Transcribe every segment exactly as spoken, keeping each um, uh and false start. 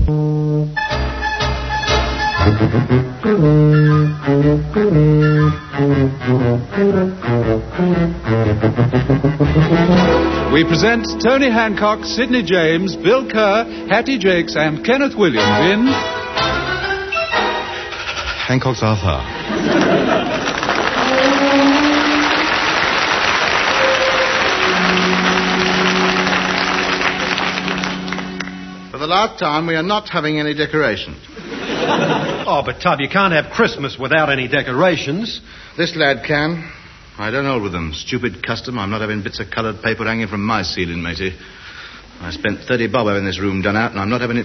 We present Tony Hancock, Sidney James, Bill Kerr, Hattie Jakes, and Kenneth Williams in Hancock's Arthur. For the last time, we are not having any decorations. Oh, but Tub, you can't have Christmas without any decorations. This lad can. I don't hold with them. Stupid custom. I'm not having bits of coloured paper hanging from my ceiling, matey. I spent thirty bob having this room done out, and I'm not having it...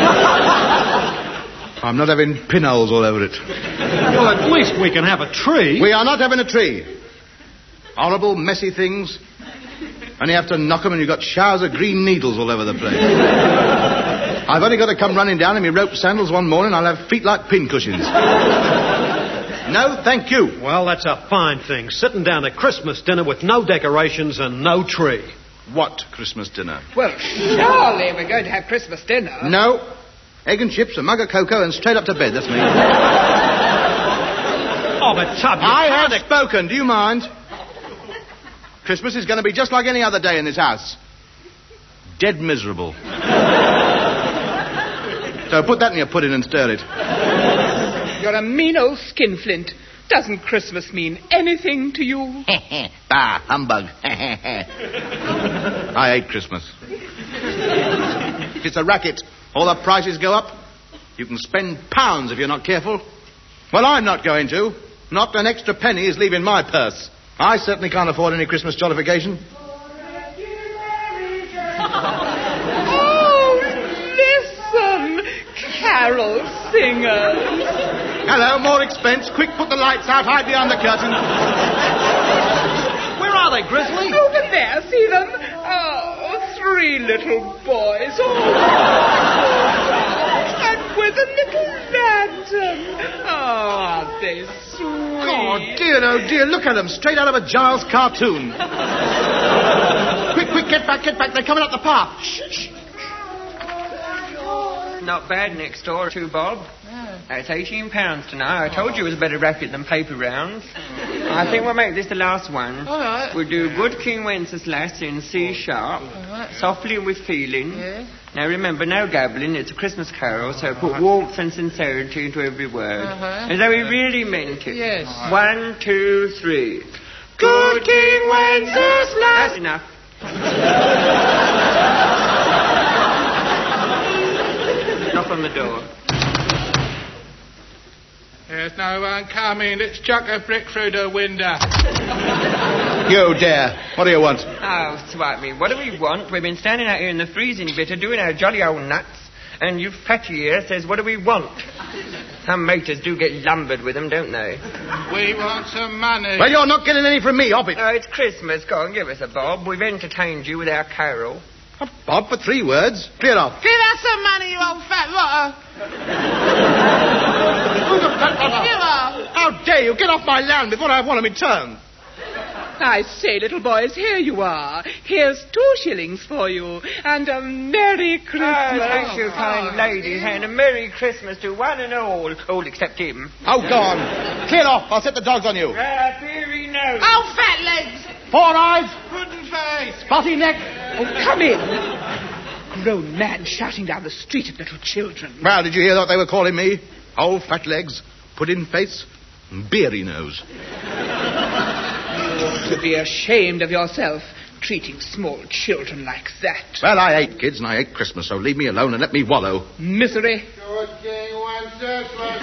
I'm not having pinholes all over it. Well, at least we can have a tree. We are not having a tree. Horrible, messy things. Only have to knock them and you've got showers of green needles all over the place. I've only got to come running down in my rope sandals one morning, I'll have feet like pincushions. No, thank you. Well, that's a fine thing. Sitting down at Christmas dinner with no decorations and no tree. What Christmas dinner? Well, surely we're going to have Christmas dinner. No. Egg and chips, a mug of cocoa, and straight up to bed. That's me. Oh, but Tub, you I can't... have spoken. Do you mind? Christmas is going to be just like any other day in this house. Dead miserable. So put that in your pudding and stir it. You're a mean old skinflint. Doesn't Christmas mean anything to you? Bah, humbug. I hate Christmas. It's a racket. All the prices go up. You can spend pounds if you're not careful. Well, I'm not going to. Not an extra penny is leaving my purse. I certainly can't afford any Christmas jollification. Oh, listen, carol singers. Hello, more expense. Quick, put the lights out. Hide behind the curtain. Where are they, Grizzly? Over there, see them? Oh, three little boys. Oh, and with a little lantern. Oh, aren't they sweet? Oh, dear, oh, dear. Look at them. Straight out of a Giles cartoon. Quick, quick, get back, get back. They're coming up the path. Shh, shh. Not bad next door, too, Bob. That's eighteen pounds tonight. I told you it was a better racket than paper rounds. I think we'll make this the last one. All right. We'll do Good King Wenceslas in C sharp, right. softly with feeling. Yeah. Now remember, no gabbling. It's a Christmas carol, so put warmth and sincerity into every word. Uh-huh. As though we really meant it. Yes. One, two, three. Good King Wenceslas. That's enough. Knock on the door. There's no one coming. Let's chuck a brick through the window. You dare. What do you want? Oh, swipe me. What do we want? We've been standing out here in the freezing bitter doing our jolly old nuts, and you fatty here says, what do we want? Some maters do get lumbered with them, don't they? We want some money. Well, you're not getting any from me, hop it. Oh, it's Christmas. Go on, give us a bob. We've entertained you with our carol. A bob for three words. Clear off. Give us some money, you old fat rotter. You are. How dare you? Get off my land before I have one of me turn. I say, little boys, here you are. Here's two shillings for you, and a Merry Christmas. Oh, thank you, kind ladies, and a Merry Christmas to one and all, all except him. Oh, go on. Clear off. I'll set the dogs on you. Ah, beery nose. Oh, fat legs. Four eyes. Wooden face. Spotty neck. Oh, come in. Grown man shouting down the street at little children. Well, did you hear what they were calling me? Old fat legs, pudding face, and beery nose. You ought to be ashamed of yourself, treating small children like that. Well, I hate kids and I hate Christmas, so leave me alone and let me wallow. Misery. Good King Wenceslas.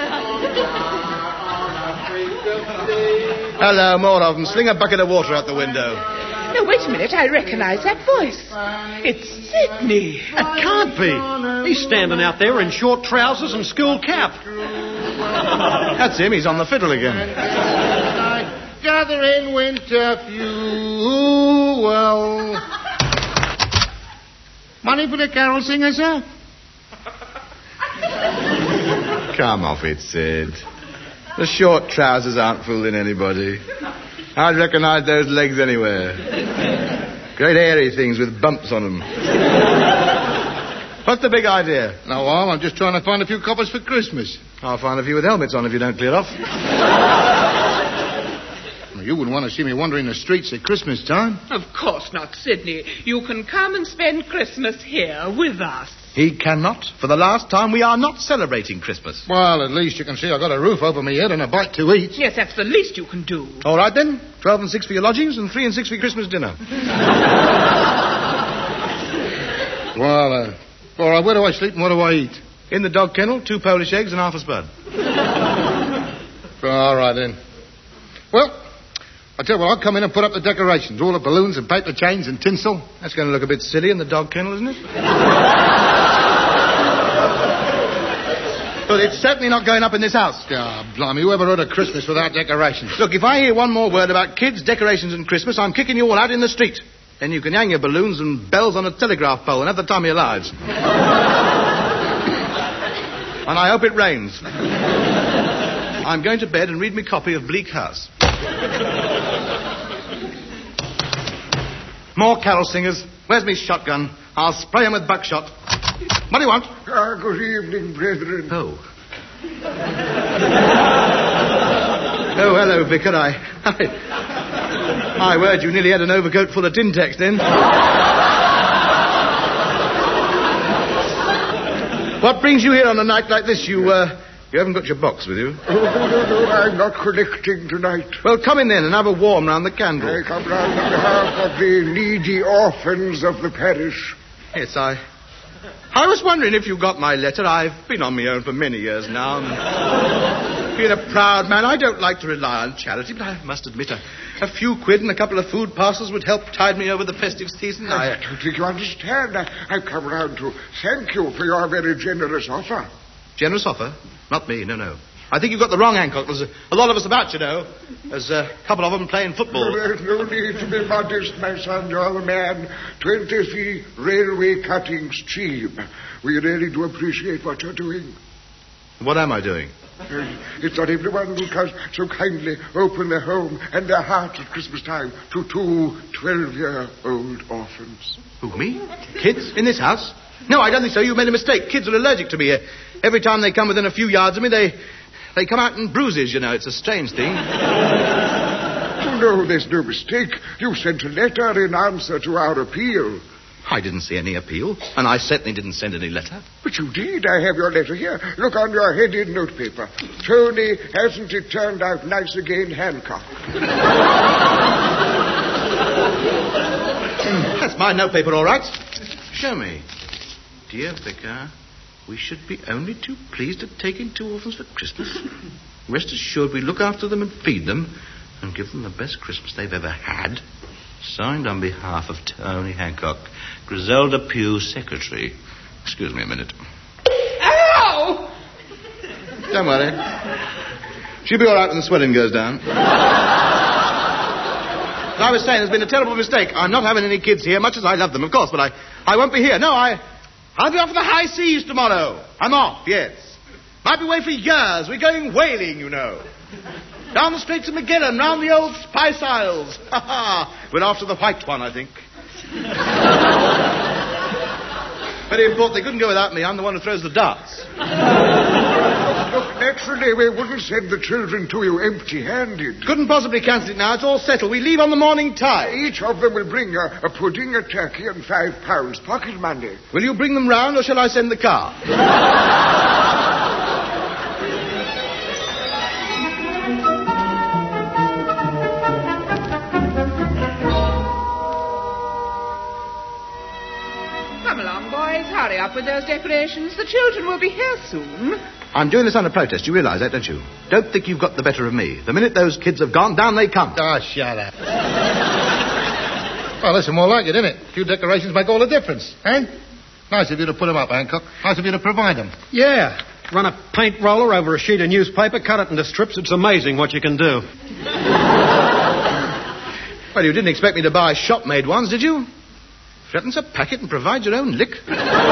Hello, more of them. Sling a bucket of water out the window. Now, wait a minute. I recognize that voice. It's Sidney. It can't be. He's standing out there in short trousers and school cap. That's him. He's on the fiddle again. Gather in winter fuel. Money for the carol singer, sir? Come off it, Sid. The short trousers aren't fooling anybody. I'd recognise those legs anywhere. Great hairy things with bumps on them. What's the big idea? No, well, I'm just trying to find a few coppers for Christmas. I'll find a few with helmets on if you don't clear off. Well, you wouldn't want to see me wandering the streets at Christmas time. Of course not, Sidney. You can come and spend Christmas here with us. He cannot. For the last time, we are not celebrating Christmas. Well, at least you can see I've got a roof over my head and a bite to eat. Yes, that's the least you can do. All right, then. Twelve and six for your lodgings and three and six for your Christmas dinner. Well, uh, all right, where do I sleep and what do I eat? In the dog kennel, two Polish eggs and half a spud. All right, then. Well, I tell you what, I'll come in and put up the decorations. All the balloons and paper chains and tinsel. That's going to look a bit silly in the dog kennel, isn't it? But it's certainly not going up in this house. Ah, oh, blimey, whoever heard of Christmas without decorations? Look, if I hear one more word about kids, decorations and Christmas, I'm kicking you all out in the street. Then you can hang your balloons and bells on a telegraph pole and have the time of your lives. And I hope it rains. I'm going to bed and read me copy of Bleak House. More carol singers. Where's me shotgun? I'll spray 'em with buckshot. What do you want? Ah, good evening, brethren. Oh. Oh, hello, Vicar. I, I... My word, you nearly had an overcoat full of Tintex then. What brings you here on a night like this? You, uh... You haven't got your box with you? Oh, no, no, no, I'm not collecting tonight. Well, come in then and have a warm round the candle. I come round on behalf of the needy orphans of the parish. Yes, I... I was wondering if you got my letter. I've been on my own for many years now. And being a proud man, I don't like to rely on charity, but I must admit a, a few quid and a couple of food parcels would help tide me over the festive season. I, I don't think you understand. I, I've come round to thank you for your very generous offer. Generous offer? Not me, no, no. I think you've got the wrong Hancock. There's a, a lot of us about, you know. There's a couple of them playing football. Well, there's no need to be modest, my son. You're the man. Twenty feet railway cuttings cheap. We really do appreciate what you're doing. What am I doing? Uh, it's not everyone who can so kindly open their home and their heart at Christmas time to two twelve-year-old orphans. Who, me? Kids? In this house? No, I don't think so. You made a mistake. Kids are allergic to me. Uh, every time they come within a few yards of me, they... They come out in bruises, you know. It's a strange thing. Oh, no, there's no mistake. You sent a letter in answer to our appeal. I didn't see any appeal, and I certainly didn't send any letter. But you did. I have your letter here. Look on your headed notepaper. Tony, hasn't it turned out nice again, Hancock? That's my notepaper, all right. Show me. Dear Vicar... We should be only too pleased at taking two orphans for Christmas. Rest assured we look after them and feed them and give them the best Christmas they've ever had. Signed on behalf of Tony Hancock, Griselda Pugh, Secretary. Excuse me a minute. Ow! Don't worry. She'll be all right when the swelling goes down. As I was saying, there's been a terrible mistake. I'm not having any kids here, much as I love them, of course, but I, I won't be here. No, I... I'll be off for the high seas tomorrow. I'm off, yes. Might be away for years. We're going whaling, you know. Down the Straits of Magellan, round the old Spice Isles. Ha ha. We're after the white one, I think. Very important. They couldn't go without me. I'm the one who throws the darts. Look, naturally, we wouldn't send the children to you empty-handed. Couldn't possibly cancel it now. It's all settled. We leave on the morning tide. Each of them will bring a, a pudding, a turkey, and five pounds pocket money. Will you bring them round, or shall I send the car? Come along, boys. Hurry up with those decorations. The children will be here soon. I'm doing this under protest. You realise that, don't you? Don't think you've got the better of me. The minute those kids have gone, down they come. Oh, shut up. Well, listen, more like it, isn't it? A few decorations make all the difference, eh? Nice of you to put them up, Hancock. Nice of you to provide them. Yeah. Run a paint roller over a sheet of newspaper, cut it into strips. It's amazing what you can do. Well, you didn't expect me to buy shop-made ones, did you? Threatens a packet and provide your own lick.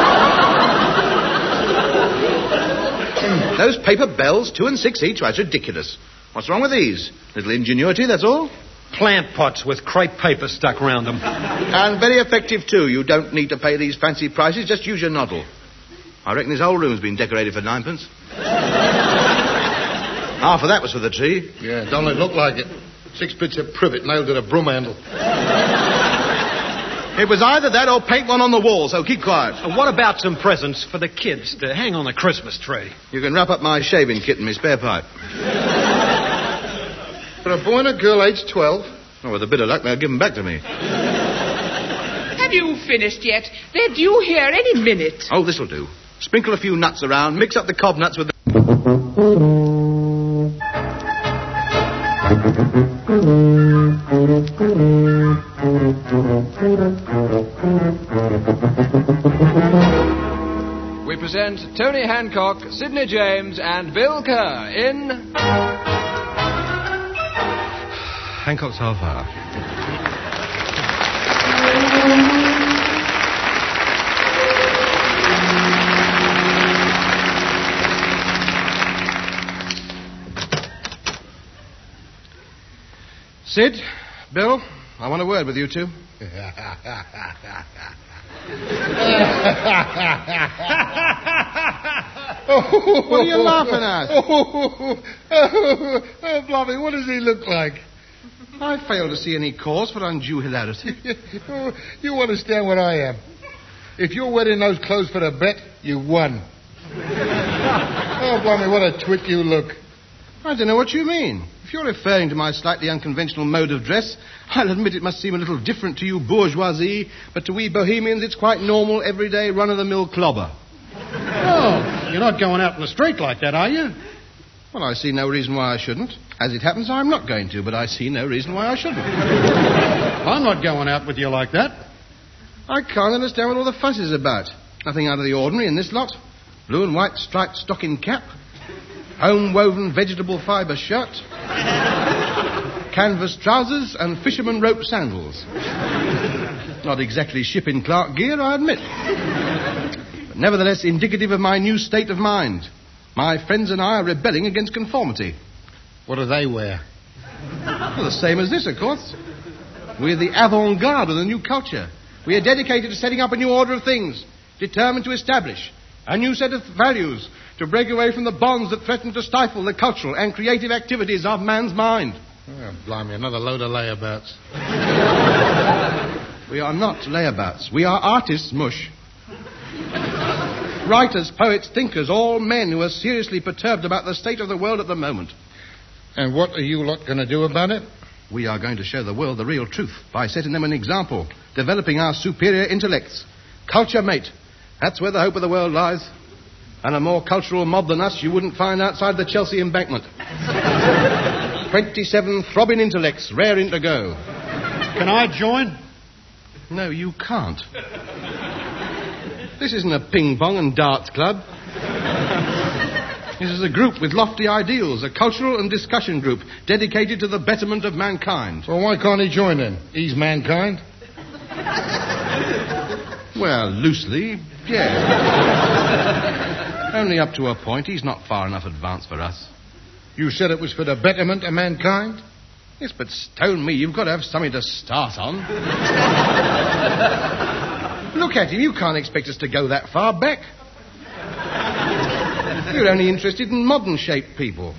Those paper bells, two and six each, that's ridiculous. What's wrong with these? Little ingenuity, that's all. Plant pots with crepe paper stuck round them. And very effective, too. You don't need to pay these fancy prices. Just use your noddle. I reckon his whole room's been decorated for ninepence. Half of that was for the tree. Yeah, don't it look like it? Six bits of privet nailed to the broom handle. It was either that or paint one on the wall, so keep quiet. And what about some presents for the kids to hang on the Christmas tree? You can wrap up my shaving kit and my spare pipe. For a boy and a girl aged twelve? Oh, with a bit of luck, they'll give them back to me. Have you finished yet? They're due here any minute. Oh, this'll do. Sprinkle a few nuts around, mix up the cob nuts with the... We present Tony Hancock, Sidney James, and Bill Kerr in... Hancock's half hour. Sid, Bill, I want a word with you two. What are you laughing at? Oh, oh, oh, Blobby, what does he look like? I fail to see any cause for undue hilarity. Oh, you understand what I am. If you're wearing those clothes for the bet, you won. Oh, Blobby, what a twit you look. I don't know what you mean. If you're referring to my slightly unconventional mode of dress, I'll admit it must seem a little different to you bourgeoisie, but to we bohemians it's quite normal, everyday, run-of-the-mill clobber. Oh, you're not going out in the street like that, are you? Well, I see no reason why I shouldn't. As it happens, I'm not going to, but I see no reason why I shouldn't. I'm not going out with you like that. I can't understand what all the fuss is about. Nothing out of the ordinary in this lot. Blue and white striped stocking cap, home-woven vegetable fibre shirt, canvas trousers, and fisherman rope sandals. Not exactly shipping Clark gear, I admit. But nevertheless indicative of my new state of mind. My friends and I are rebelling against conformity. What do they wear? Well, the same as this, of course. We're the avant-garde of the new culture. We are dedicated to setting up a new order of things, determined to establish a new set of values, to break away from the bonds that threaten to stifle the cultural and creative activities of man's mind. Oh, blimey, another load of layabouts. We are not layabouts. We are artists, mush. Writers, poets, thinkers, all men who are seriously perturbed about the state of the world at the moment. And what are you lot going to do about it? We are going to show the world the real truth by setting them an example, developing our superior intellects. Culture, mate. That's where the hope of the world lies. And a more cultural mob than us you wouldn't find outside the Chelsea embankment. Twenty-seven throbbing intellects, raring to go. Can I join? No, you can't. This isn't a ping-pong and darts club. This is a group with lofty ideals, a cultural and discussion group dedicated to the betterment of mankind. Well, why can't he join then? He's mankind. Well, loosely, yes. Only up to a point. He's not far enough advanced for us. You said it was for the betterment of mankind? Yes, but stone me, you've got to have something to start on. Look at him, you can't expect us to go that far back. You're only interested in modern-shaped people.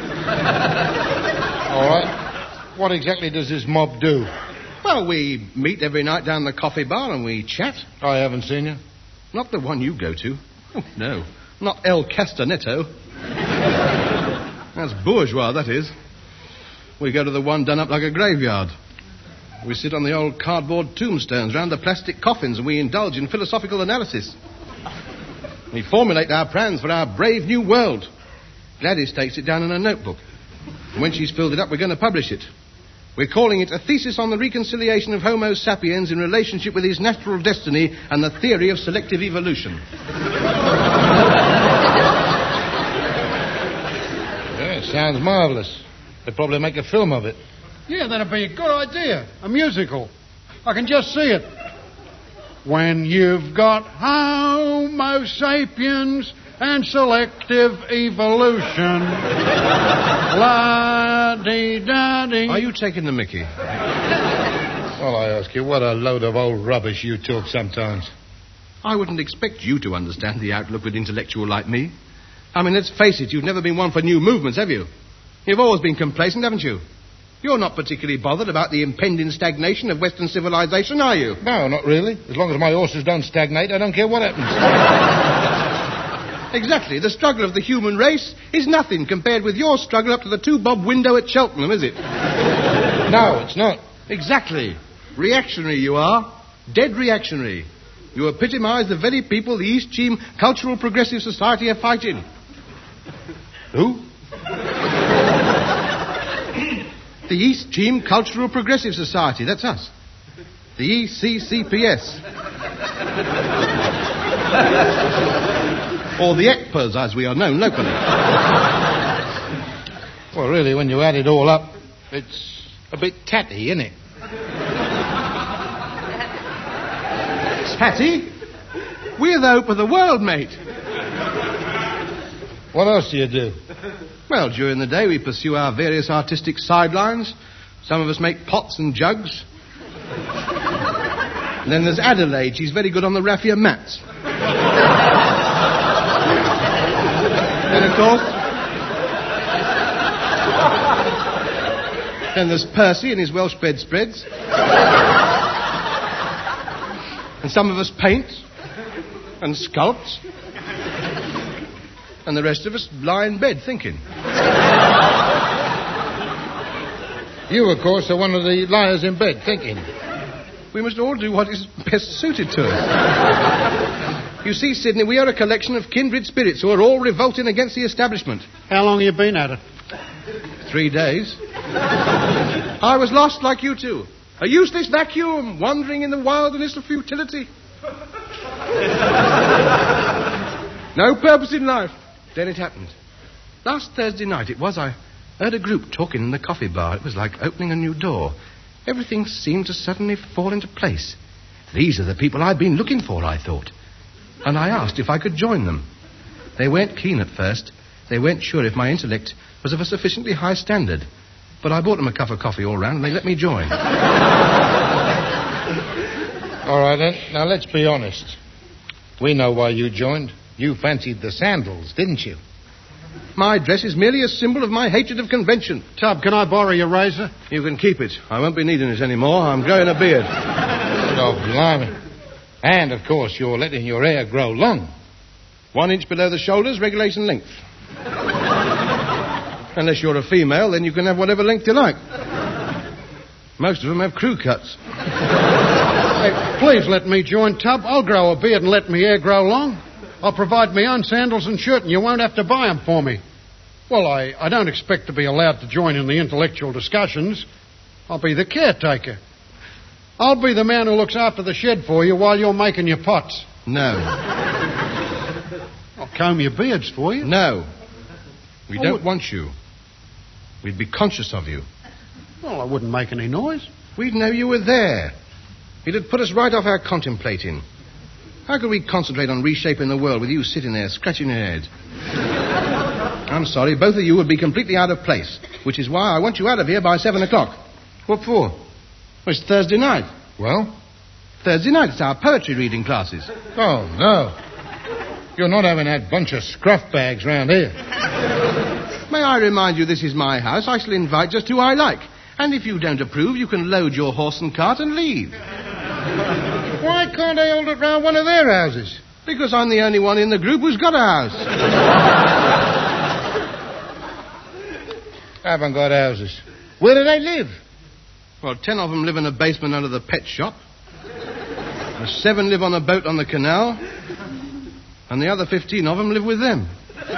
All right. What exactly does this mob do? Well, we meet every night down the coffee bar and we chat. I haven't seen you. Not the one you go to. Oh, no. Not El Castanetto. That's bourgeois, that is. We go to the one done up like a graveyard. We sit on the old cardboard tombstones round the plastic coffins and we indulge in philosophical analysis. We formulate our plans for our brave new world. Gladys takes it down in a notebook. And when she's filled it up, we're going to publish it. We're calling it A Thesis on the Reconciliation of Homo sapiens in Relationship with His Natural Destiny and the Theory of Selective Evolution. Yeah, sounds marvellous. They'll probably make a film of it. Yeah, that'd be a good idea. A musical. I can just see it. When you've got Homo sapiens and selective evolution. La-dee-da-dee. Are you taking the mickey? Well, I ask you, what a load of old rubbish you talk sometimes. I wouldn't expect you to understand the outlook of an intellectual like me. I mean, let's face it, you've never been one for new movements, have you? You've always been complacent, haven't you? You're not particularly bothered about the impending stagnation of Western civilization, are you? No, not really. As long as my horses don't stagnate, I don't care what happens. Exactly. The struggle of the human race is nothing compared with your struggle up to the two-bob window at Cheltenham, is it? No, it's not. Exactly. Reactionary you are. Dead reactionary. You epitomise the very people the East Cheam Cultural Progressive Society are fighting. Who? The East Cheam Cultural Progressive Society, that's us. The E C C P S. Or the E C P As, as we are known locally. Well, really, when you add it all up, it's a bit tatty, isn't it? Tatty? We're the hope of the world, mate. What else do you do? Well, during the day we pursue our various artistic sidelines. Some of us make pots and jugs. And then there's Adelaide. She's very good on the raffia mats. Then, of course... Then there's Percy and his Welsh bedspreads. And some of us paint and sculpt. And the rest of us lie in bed thinking. You, of course, are one of the liars in bed thinking. We must all do what is best suited to us. You see, Sidney, we are a collection of kindred spirits who are all revolting against the establishment. How long have you been at it? Three days. I was lost like you two. A useless vacuum, wandering in the wilderness of futility. No purpose in life. Then it happened. Last Thursday night it was, I heard a group talking in the coffee bar. It was like opening a new door. Everything seemed to suddenly fall into place. These are the people I've been looking for, I thought. And I asked if I could join them. They weren't keen at first. They weren't sure if my intellect was of a sufficiently high standard. But I bought them a cup of coffee all round and they let me join. All right, then. Now, let's be honest. We know why you joined. You fancied the sandals, didn't you? My dress is merely a symbol of my hatred of convention. Tub, can I borrow your razor? You can keep it. I won't be needing it anymore. I'm growing a beard. Oh, blimey. And, of course, you're letting your hair grow long. One inch below the shoulders, regulation length. Unless you're a female, then you can have whatever length you like. Most of them have crew cuts. Hey, please let me join, Tub. I'll grow a beard and let me hair grow long. I'll provide my own sandals and shirt, and you won't have to buy them for me. Well, I, I don't expect to be allowed to join in the intellectual discussions. I'll be the caretaker. I'll be the man who looks after the shed for you while you're making your pots. No. I'll comb your beards for you. No. We Oh, don't what- want you. We'd be conscious of you. Well, I wouldn't make any noise. We'd know you were there. It'd put us right off our contemplating. How could we concentrate on reshaping the world with you sitting there scratching your head? I'm sorry, both of you would be completely out of place, which is why I want you out of here by seven o'clock. What for? Well, it's Thursday night. Well? Thursday night, it's our poetry reading classes. Oh, no. You're not having that bunch of scruff bags round here. May I remind you this is my house. I shall invite just who I like. And if you don't approve, you can load your horse and cart and leave. Why can't they hold it round one of their houses? Because I'm the only one in the group who's got a house. Haven't got houses. Where do they live? Well, ten of them live in a basement under the pet shop. And seven live on a boat on the canal. And the other fifteen of them live with them.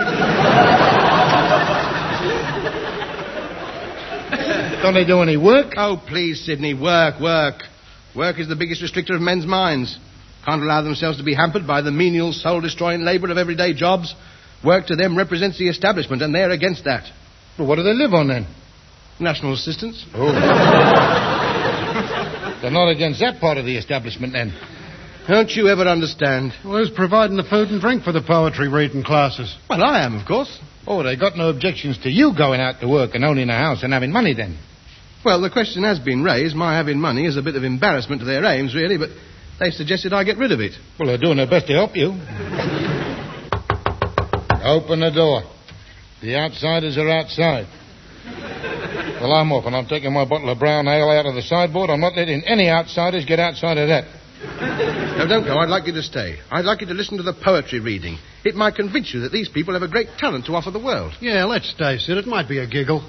Don't they do any work? Oh, please, Sidney, work, work. Work is the biggest restrictor of men's minds. Can't allow themselves to be hampered by the menial, soul-destroying labour of everyday jobs. Work to them represents the establishment, and they're against that. Well, what do they live on, then? National assistance. Oh. They're not against that part of the establishment, then. Don't you ever understand? Well, who's providing the food and drink for the poetry reading classes? Well, I am, of course. Oh, they got no objections to you going out to work and owning a house and having money, then? Well, the question has been raised. My having money is a bit of embarrassment to their aims, really, but They suggested I get rid of it. Well, they're doing their best to help you. Open the door. The outsiders are outside. Well, I'm off, and I'm taking my bottle of brown ale out of the sideboard. I'm not letting any outsiders get outside of that. No, don't go. I'd like you to stay. I'd like you to listen to the poetry reading. It might convince you that these people have a great talent to offer the world. Yeah, let's stay, Sid. It might be a giggle.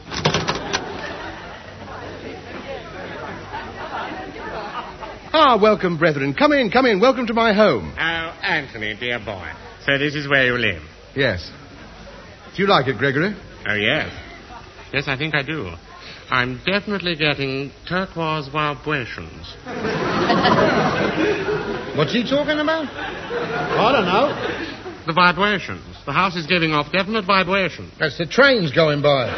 Ah, welcome, brethren. Come in, come in. Welcome to my home. Oh, Anthony, dear boy. So this is where you live? Yes. Do you like it, Gregory? Oh, yes. Yes, I think I do. I'm definitely getting turquoise vibrations. What's he talking about? I don't know. The vibrations. The house is giving off definite vibrations. That's the trains going by.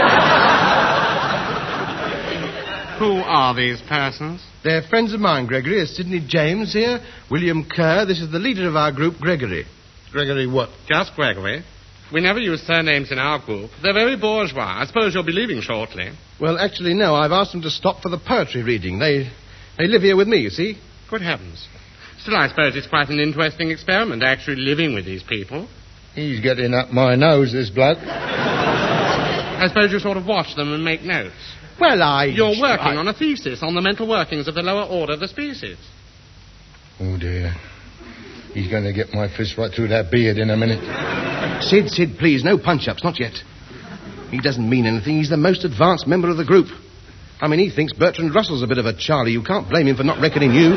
Who are these persons? They're friends of mine, Gregory. There's Sidney James here, William Kerr. This is the leader of our group, Gregory. Gregory what? Just Gregory. We never use surnames in our group. They're very bourgeois. I suppose you'll be leaving shortly. Well, actually, no. I've asked them to stop for the poetry reading. They, they live here with me, you see. Good heavens. Still, I suppose it's quite an interesting experiment, actually living with these people. He's getting up my nose, this bloke. I suppose you sort of watch them and make notes. Well, I... You're working I... on a thesis on the mental workings of the lower order of the species. Oh, dear. He's going to get my fist right through that beard in a minute. Sid, Sid, please, no punch-ups, not yet. He doesn't mean anything. He's the most advanced member of the group. I mean, he thinks Bertrand Russell's a bit of a Charlie. You can't blame him for not reckoning you.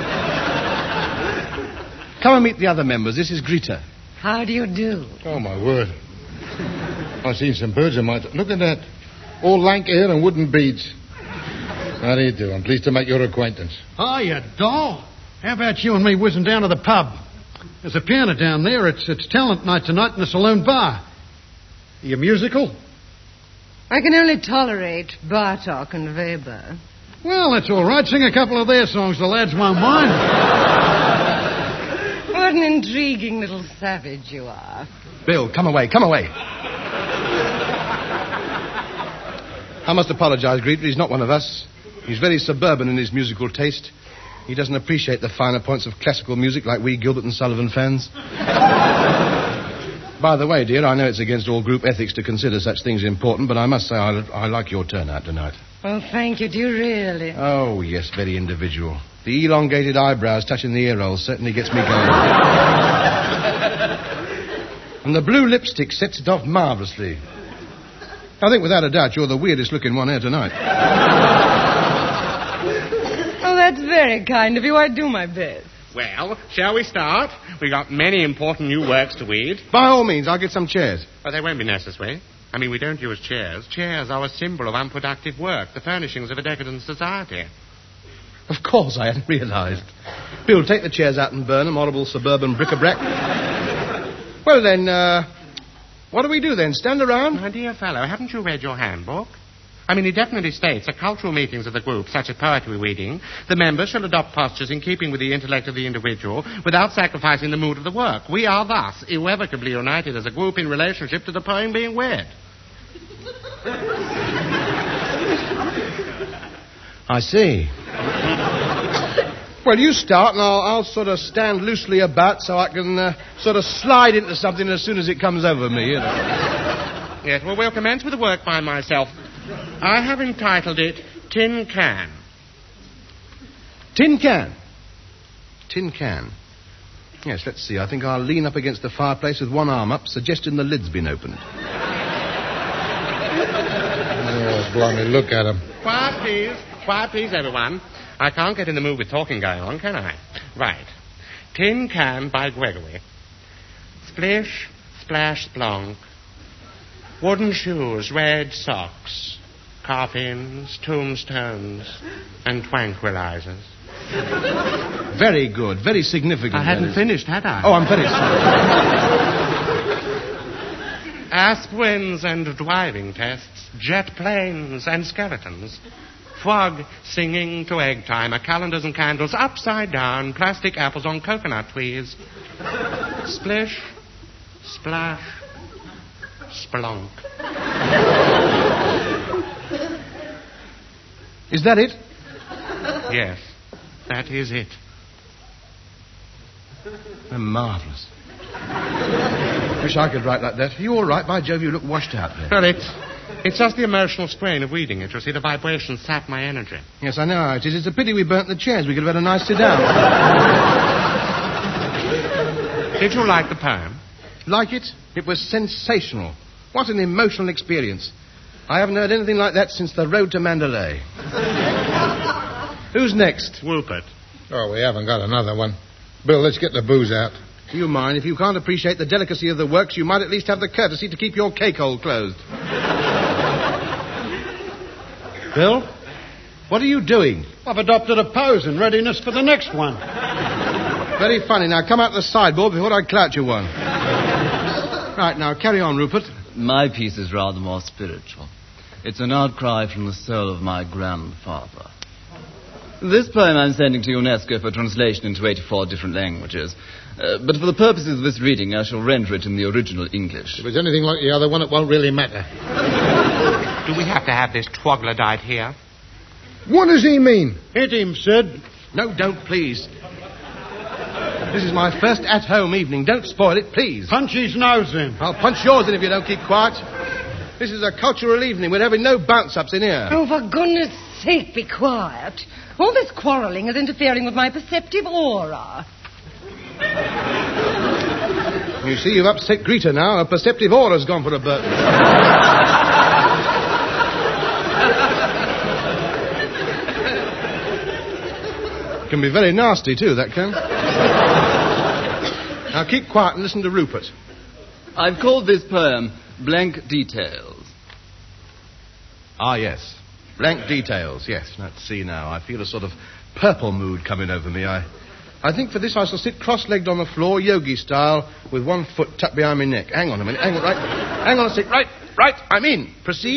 Come and meet the other members. This is Greta. How do you do? Oh, my word. I've seen some birds of mine. Look at that. All lank hair and wooden beads. How do you do? I'm pleased to make your acquaintance. Hiya, doll. How about you and me whizzing down to the pub? There's a piano down there. It's it's talent night tonight in the saloon bar. Are you musical? I can only tolerate Bartok and Weber. Well, that's all right. Sing a couple of their songs. The lads won't mind. What an intriguing little savage you are. Bill, come away, come away. I must apologize, Greta. He's not one of us. He's very suburban in his musical taste. He doesn't appreciate the finer points of classical music like we Gilbert and Sullivan fans. By the way, dear, I know it's against all group ethics to consider such things important, but I must say I, I like your turnout tonight. Well, thank you. Do you really? Oh, yes, very individual. The elongated eyebrows touching the ear rolls certainly gets me going. And the blue lipstick sets it off marvellously. I think, without a doubt, you're the weirdest-looking one here tonight. Oh, that's very kind of you. I do my best. Well, shall we start? We've got many important new works to read. By all means, I'll get some chairs. But they won't be necessary. I mean, we don't use chairs. Chairs are a symbol of unproductive work, the furnishings of a decadent society. Of course, I hadn't realized. Bill, take the chairs out and burn them, horrible suburban bric-a-brac. Well, then, uh, what do we do then? Stand around? My dear fellow, haven't you read your handbook? I mean, it definitely states at cultural meetings of the group, such as poetry reading, the members shall adopt postures in keeping with the intellect of the individual without sacrificing the mood of the work. We are thus irrevocably united as a group in relationship to the poem being read. I see. Well, you start, and I'll, I'll sort of stand loosely about so I can uh, sort of slide into something as soon as it comes over me, you know. Yes, well, we'll commence with a work by myself. I have entitled it Tin Can. Tin Can? Tin Can. Yes, let's see. I think I'll lean up against the fireplace with one arm up, suggesting the lid's been opened. Oh, blimey, look at him. Quiet, please. Quiet, please, everyone. I can't get in the mood with talking going on, can I? Right. Tin Can by Gregory. Splish, splash, splonk. Wooden shoes, red socks. Coffins, tombstones, and tranquilizers. Very good. Very significant. I hadn't finished, had I? Oh, I'm very sorry. Aspirins and driving tests, jet planes and skeletons. Frog singing to egg timer, calendars and candles upside down, plastic apples on coconut trees. Splish, splash, splonk. Is that it? Yes, that is it. They're marvellous. Wish I could write like that. Are you all right? By Jove, you look washed out there. Well, it's, it's just the emotional strain of reading it. You see, the vibrations sap my energy. Yes, I know how it is. It's a pity we burnt the chairs. We could have had a nice sit down. Did you like the poem? Like it? It was sensational. What an emotional experience. I haven't heard anything like that since the road to Mandalay. Who's next? Rupert. Oh, we haven't got another one. Bill, let's get the booze out. Do you mind? If you can't appreciate the delicacy of the works, you might at least have the courtesy to keep your cake hole closed. Bill? What are you doing? I've adopted a pose in readiness for the next one. Very funny. Now, come out the sideboard before I clout you one. Right, now, carry on, Rupert. My piece is rather more spiritual. It's an outcry from the soul of my grandfather. This poem I'm sending to UNESCO for translation into eighty-four different languages. Uh, but for the purposes of this reading, I shall render it in the original English. If it's anything like the other one, it won't really matter. Do we have to have this troglodyte here? What does he mean? Hit him, Sid. No, don't, please. This is my first at-home evening. Don't spoil it, please. Punch his nose in. I'll punch yours in if you don't keep quiet. This is a cultural evening. We're having no bounce-ups in here. Oh, for goodness sake, be quiet. All this quarrelling is interfering with my perceptive aura. You see, you've upset Greta now. Her perceptive aura's gone for a burp. Can be very nasty, too, that can. Now, keep quiet and listen to Rupert. I've called this poem Blank Details. Ah, yes. Blank details, yes. Let's see now. I feel a sort of purple mood coming over me. I I think for this I shall sit cross-legged on the floor, yogi style, with one foot tucked behind my neck. Hang on a minute. Hang on, right. Hang on a sec. Right, right. I'm in. Proceed.